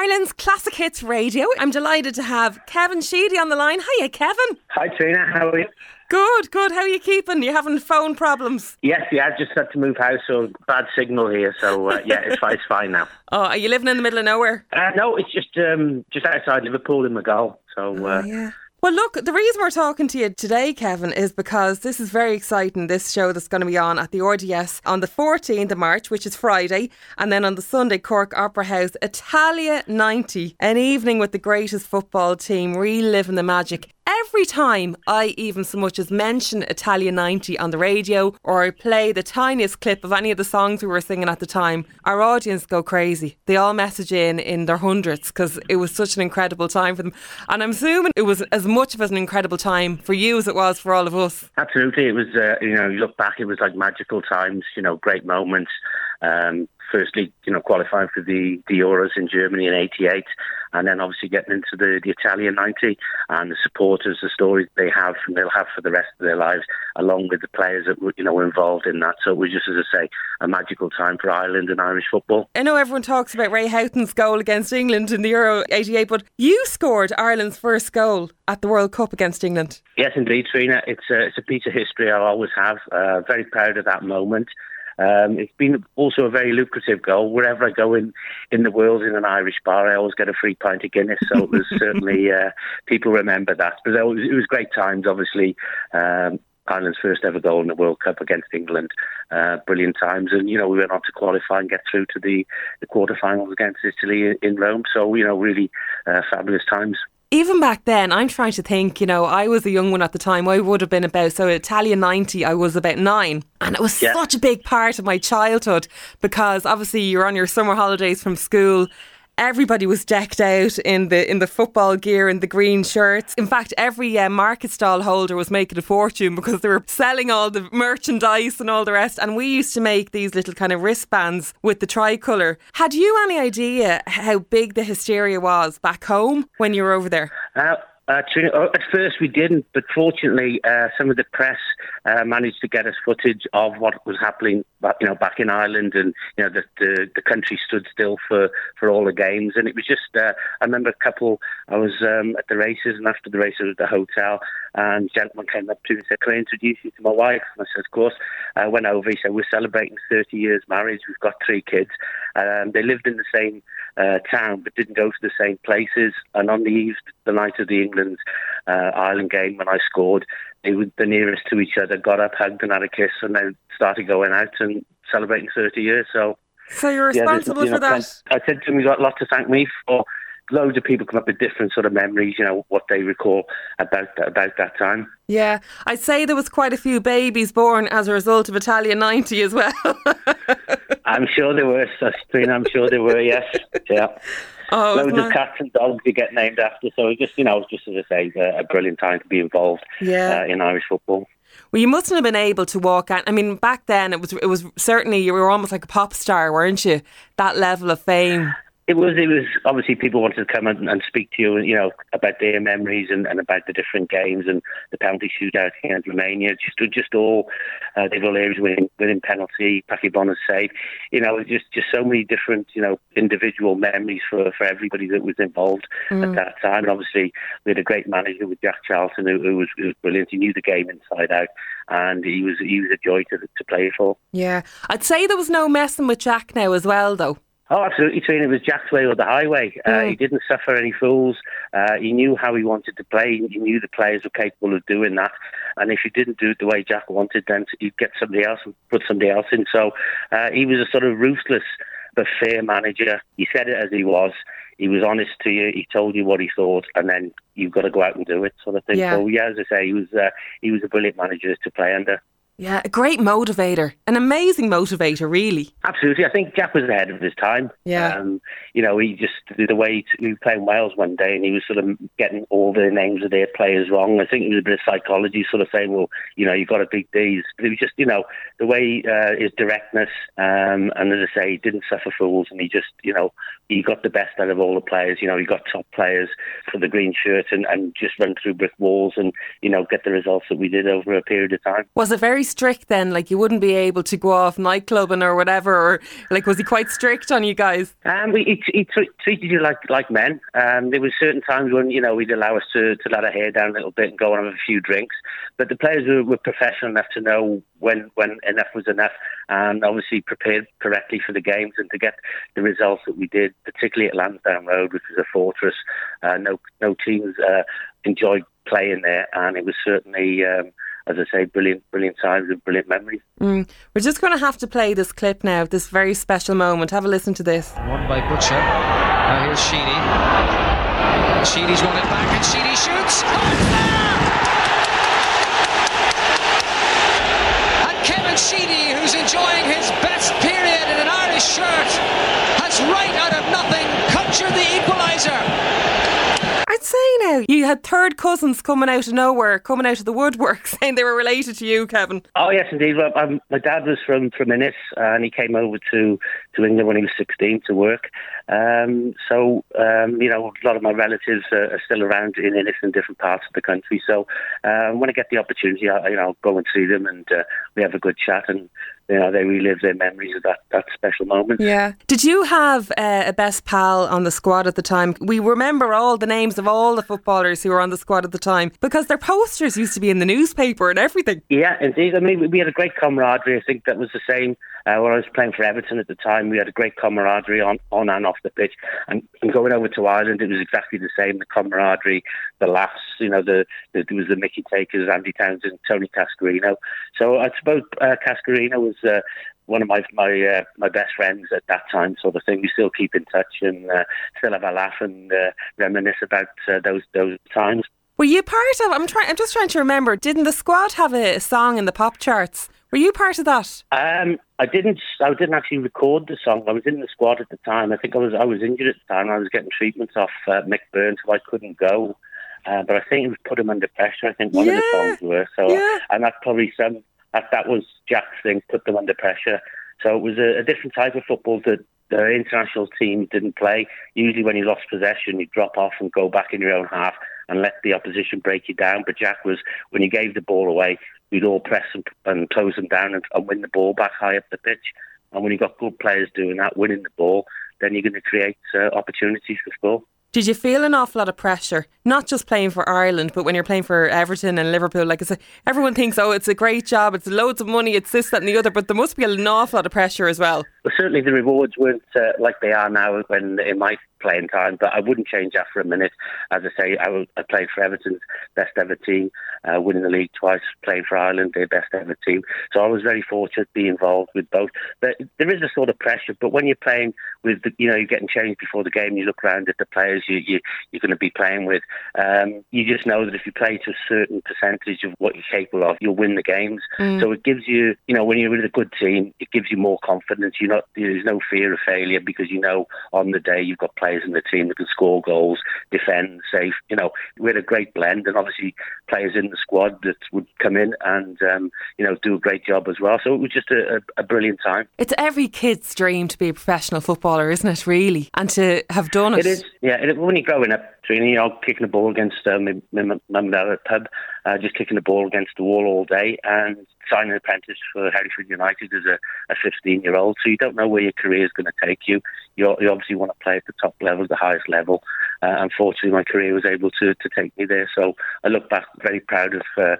Ireland's Classic Hits Radio. I'm delighted to have Kevin Sheedy on the line. Hiya, Kevin. Hi, Trina. How are you? Good. How are you keeping? You having phone problems? Yes, I just had to move house, so bad signal here. So, it's fine now. Oh, are you living in the middle of nowhere? No, it's just outside Liverpool in McGall. So, yeah. Well, look, the reason we're talking to you today, Kevin, is because this is very exciting, this show that's going to be on at the RDS on the 14th of March, which is Friday, and then on the Sunday, Cork Opera House, Italia 90, an evening with the greatest football team, reliving the magic. Every time I even so much as mention Italia 90 on the radio or I play the tiniest clip of any of the songs we were singing at the time, our audience go crazy. They all message in their hundreds because it was such an incredible time for them. And I'm assuming it was as much of an incredible time for you as it was for all of us. Absolutely. It was, you look back, it was like magical times, great moments. Firstly, qualifying for the Euros in Germany in '88, and then obviously getting into the Italia 90 and the supporters, the stories they'll have for the rest of their lives, along with the players that were involved in that. So it was just, as I say, a magical time for Ireland and Irish football. I know everyone talks about Ray Houghton's goal against England in the Euro '88, but you scored Ireland's first goal at the World Cup against England. Yes, indeed, Trina. It's a piece of history I'll always have. Very proud of that moment. It's been also a very lucrative goal. Wherever I go in the world in an Irish bar, I always get a free pint of Guinness. So it was certainly, people remember that. But it was great times, obviously. Ireland's first ever goal in the World Cup against England. Brilliant times. And, we went on to qualify and get through to the quarterfinals against Italy in Rome. So, really fabulous times. Even back then, I'm trying to think, I was a young one at the time. I would have been Italia 90, I was about 9. And it was such a big part of my childhood because obviously you're on your summer holidays from school. Everybody was decked out in the football gear and the green shirts. In fact, every market stall holder was making a fortune because they were selling all the merchandise and all the rest. And we used to make these little kind of wristbands with the tricolour. Had you any idea how big the hysteria was back home when you were over there? At first we didn't, but fortunately some of the press managed to get us footage of what was happening back in Ireland, and the country stood still for all the games. And it was just I remember I was at the races, and after the races at the hotel, and a gentleman came up to me and said, "Can I introduce you to my wife?" And I said, "Of course." I went over, he said, "We're celebrating 30 years marriage, we've got 3 kids." They lived in the same town but didn't go to the same places, and on the night of the England-Ireland game when I scored, they were the nearest to each other, got up, hugged and had a kiss, and then started going out and celebrating 30 years. So you're responsible for that? I said to him, he's got a lot to thank me for. Loads of people come up with different sort of memories, what they recall about that time. Yeah, I'd say there was quite a few babies born as a result of Italia 90 as well. I'm sure there were, Sabrina, yes. Yeah. Oh, loads of cats and dogs you get named after. So it just, just as I say, a brilliant time to be involved in Irish football. Well, you mustn't have been able to walk out. I mean, back then it was certainly, you were almost like a pop star, weren't you? That level of fame. It was obviously people wanted to come and speak to you, about their memories and about the different games and the penalty shootout against Romania. Just all the other areas winning penalty, Paki Bonner's save. Just so many different, individual memories for everybody that was involved at that time. And obviously, we had a great manager with Jack Charlton who was brilliant. He knew the game inside out, and he was a joy to play for. Yeah, I'd say there was no messing with Jack now as well, though. Oh, absolutely, Trina. It was Jack's way or the highway. He didn't suffer any fools. He knew how he wanted to play. He knew the players were capable of doing that. And if you didn't do it the way Jack wanted, then he'd get somebody else and put somebody else in. So he was a sort of ruthless but fair manager. He said it as he was. He was honest to you. He told you what he thought, and then you've got to go out and do it, sort of thing. Yeah. So, as I say, he was a brilliant manager to play under. Yeah, a great motivator. An amazing motivator, really. Absolutely. I think Jack was ahead of his time. Yeah. He just did the way he was playing Wales one day, and he was sort of getting all the names of their players wrong. I think it was a bit of psychology, sort of saying, well, you've got to beat these. But it was just, the way his directness, and as I say, he didn't suffer fools, and he just, he got the best out of all the players. He got top players for the green shirt and just run through brick walls and, get the results that we did over a period of time. Was it very strict then? Like you wouldn't be able to go off nightclubbing or whatever, or like was he quite strict on you guys? He treated you like men. There were certain times when he'd allow us to let our hair down a little bit and go and have a few drinks. But the players were professional enough to know when enough was enough, and obviously prepared correctly for the games and to get the results that we did, particularly at Lansdowne Road, which is a fortress. No teams enjoyed playing there, and it was certainly, as I say, brilliant times and brilliant memories. We're just going to have to play this clip now, this very special moment. Have a listen to this. Won by Butcher. Now here's Sheedy. Sheedy's won it back and Sheedy shoots. Oh, it's there! And Kevin Sheedy, who's enjoying his best period in an Irish shirt, has right out of nothing conjured the equaliser. I'd say now, you had third cousins coming out of nowhere, coming out of the woodwork, saying they were related to you, Kevin. Oh, yes, indeed. Well, my dad was from Innis, and he came over to England when he was 16 to work. So, a lot of my relatives are still around in Innis in different parts of the country. So when I get the opportunity, I'll go and see them, and we have a good chat, and they relive their memories of that special moment. Yeah. Did you have a best pal on the squad at the time? We remember all the names of all the footballers who were on the squad at the time because their posters used to be in the newspaper and everything. Yeah, indeed. I mean, we had a great camaraderie. I think that was the same when I was playing for Everton at the time. We had a great camaraderie on and off the pitch. And going over to Ireland, it was exactly the same. The camaraderie, the laughs, there was the Mickey Takers, Andy Townsend, Tony Cascarino. So I suppose Cascarino was one of my best friends at that time, sort of thing. We still keep in touch and still have a laugh and reminisce about those times. Were you part of? I'm just trying to remember. Didn't the squad have a song in the pop charts? Were you part of that? I didn't actually record the song. I was in the squad at the time. I think I was injured at the time. I was getting treatments off Mick Byrne, so I couldn't go. But I think it was Put Him Under Pressure. I think one of the songs were. So, and that's probably that was Jack's thing, Put Them Under Pressure. So it was a different type of football that the international team didn't play. Usually when you lost possession, you drop off and go back in your own half and let the opposition break you down. But Jack was, when you gave the ball away, we'd all press and close them down and win the ball back high up the pitch. And when you've got good players doing that, winning the ball, then you're going to create opportunities for score. Did you feel an awful lot of pressure? Not just playing for Ireland, but when you're playing for Everton and Liverpool, like everyone thinks, it's a great job, it's loads of money, it's this, that and the other, but there must be an awful lot of pressure as well. Well, certainly the rewards weren't like they are now when in my playing time, but I wouldn't change that for a minute. As I say, I played for Everton's best ever team, winning the league twice, playing for Ireland, their best ever team. So I was very fortunate to be involved with both. But there is a sort of pressure, but when you're playing with, you're getting changed before the game, you look around at the players you're going to be playing with. You just know that if you play to a certain percentage of what you're capable of, you'll win the games. So it gives you, when you're with a good team, it gives you more confidence. There's no fear of failure because on the day you've got players in the team that can score goals, defend, save. We had a great blend, and obviously players in the squad that would come in and do a great job as well. So it was just a brilliant time. It's every kid's dream to be a professional footballer, isn't it? Really, and to have done it. It is. Yeah. When you're growing up, Trini, kicking the ball against my mum and dad at the pub, just kicking the ball against the wall all day, and signing an apprentice for Hereford United as a 15-year-old. So you don't know where your career is going to take you. You obviously want to play at the top level, the highest level. Unfortunately, my career was able to take me there. So I look back very proud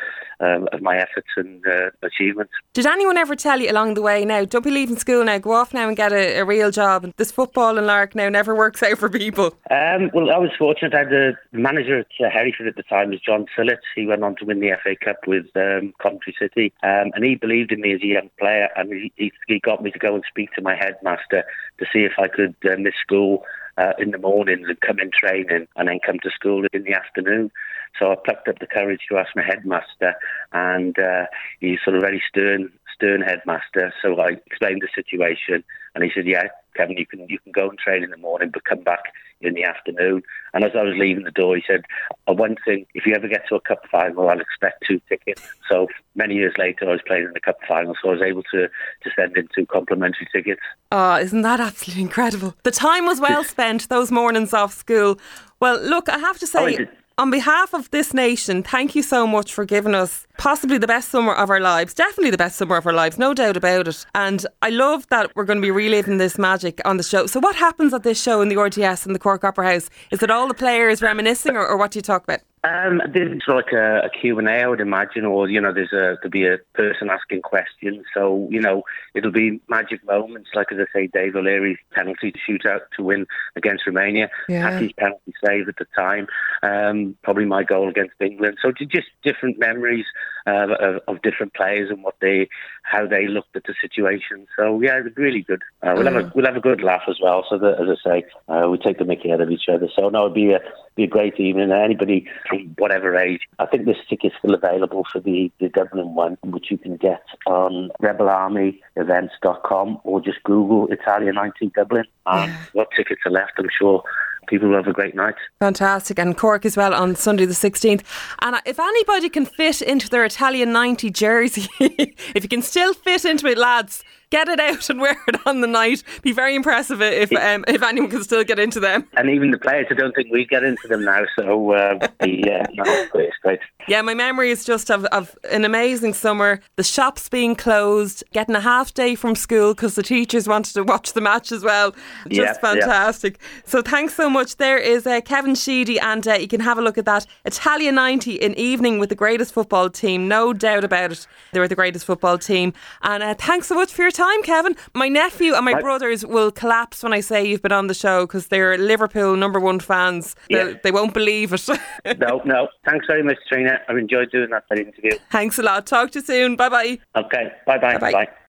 of my efforts and achievements. Did anyone ever tell you along the way, now, don't be leaving school now, go off now and get a real job? This football and lark now never works out for people. Well, I was fortunate. I had the manager at Hereford at the time was John Sillett. He went on to win the FA Cup with Coventry City, and he believed in me as a young player, and he got me to go and speak to my headmaster to see if I could miss school in the mornings and come in training and then come to school in the afternoon. So I plucked up the courage to ask my headmaster, and he's sort of very stern headmaster. So I explained the situation, and he said, "Yeah, Kevin, you can go and train in the morning, but come back in the afternoon." And as I was leaving the door, he said, "One thing, if you ever get to a cup final, I'll expect 2 tickets." So many years later, I was playing in the cup final, so I was able to send in 2 complimentary tickets. Oh, isn't that absolutely incredible? The time was well spent, those mornings off school. Well, look, I have to say, on behalf of this nation, thank you so much for giving us possibly the best summer of our lives. Definitely the best summer of our lives, no doubt about it. And I love that we're going to be reliving this magic on the show. So what happens at this show in the RTS in the Cork Opera House? Is it all the players reminiscing, or what do you talk about? There's like a Q&A, I would imagine, or, there'll be a person asking questions. So, it'll be magic moments, like, as I say, Dave O'Leary's penalty shootout to win against Romania, Hattie's penalty save at the time, probably my goal against England. So just different memories of different players and how they looked at the situation. So, yeah, it was really good. We'll have a good laugh as well. So, that, as I say, we take the mickey out of each other. So, no, it'll be a great evening. Anybody from whatever age. I think this ticket's still available for the Dublin one, which you can get on rebelarmyevents.com or just Google Italia 90 Dublin. What tickets are left, I'm sure people will have a great night. Fantastic. And Cork as well on Sunday the 16th. And if anybody can fit into their Italian 90 jersey, if you can still fit into it, lads, get it out and wear it on the night. Be very impressive if anyone can still get into them. And even the players, I don't think we get into them now. So, it's great. Yeah, my memory is just of an amazing summer, the shops being closed, getting a half day from school because the teachers wanted to watch the match as well. Just fantastic. So thanks so much. There is Kevin Sheedy, and you can have a look at that. Italia 90 in evening with the greatest football team. No doubt about it. They were the greatest football team. And thanks so much for your time, Kevin. My nephew and my brothers will collapse when I say you've been on the show because they're Liverpool #1 fans. They won't believe it. No. Thanks very much, Trina. I've enjoyed doing that interview. Thanks a lot. Talk to you soon. Bye-bye. Okay. Bye-bye. Bye.